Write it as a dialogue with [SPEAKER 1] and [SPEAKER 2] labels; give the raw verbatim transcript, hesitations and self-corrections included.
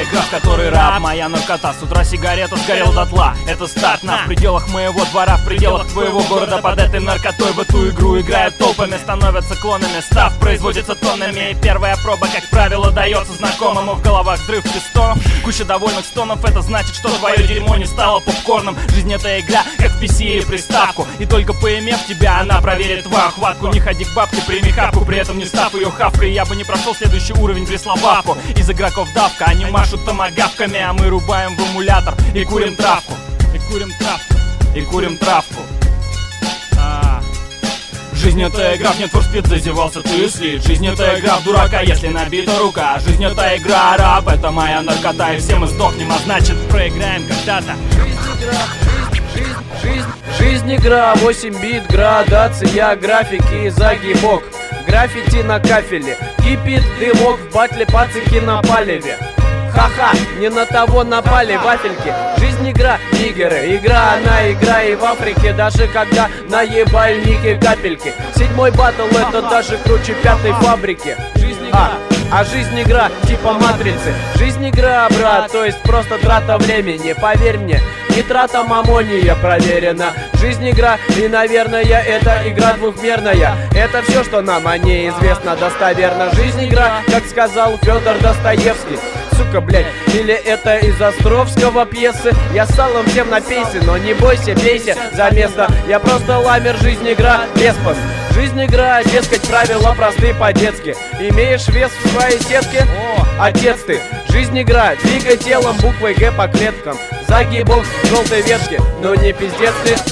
[SPEAKER 1] игра, в которой раб. Моя наркота, с утра сигарета сгорела дотла. Это старт на в пределах моего двора, в пределах твоего города. Под этой наркотой в эту игру играют толпами, становятся клонами, став производится тоннами. И первая проба, как правило, дается знакомому. В головах взрыв пистонов, куча довольных стонов. Это значит, что твое дерьмо не стало попкорном. Жизнь — это игра, как в пи си или приставку. И только поимев тебя, она проверит твою охватку. Не ходи к бабке, прими хапку, при этом не став ее хавкой. Я бы не прошел следующий уровень при слабавку. Из игроков давка, они машут томагавками, а мы рубаем в эмулятор и курим травку. И курим травку. И курим травку. А. Жизнь — это игра в Need for Speed, зазевался ты слит. Жизнь — это игра в дурака, если набита рука. Жизнь — это игра, раб, это моя наркота. И все мы сдохнем, а значит проиграем когда-то.
[SPEAKER 2] Жизнь игра, жизнь, жизнь, жизнь, жизнь игра, восемь бит, градация, графики, загибок. Граффити на кафеле, кипит дымок в батле, пацики на палеве. Ха-ха, не на того напали вафельки. Жизнь игра, нигеры, игра она игра и в Африке. Даже когда на ебальнике капельки. Седьмой батл это даже круче пятой фабрики. Жизнь игра. А, а жизнь игра типа матрицы. Жизнь игра, брат, то есть просто трата времени. Поверь мне, не трата мамония проверена. Жизнь игра, и наверное это игра двухмерная. Это все, что нам о ней известно достоверно. Жизнь игра, как сказал Федор Достоевский. Сука, блять, или это из Островского пьесы. Я салом всем на пейсе, но не бойся, бейся за место. Я просто ламер, жизнь игра, беспон. Жизнь игра, дескать, правила простые по-детски. Имеешь вес в своей сетке? О, отец ты. Жизнь игра, двигай телом буквой Г по клеткам. Загибок в желтой ветке, но не пиздец ты.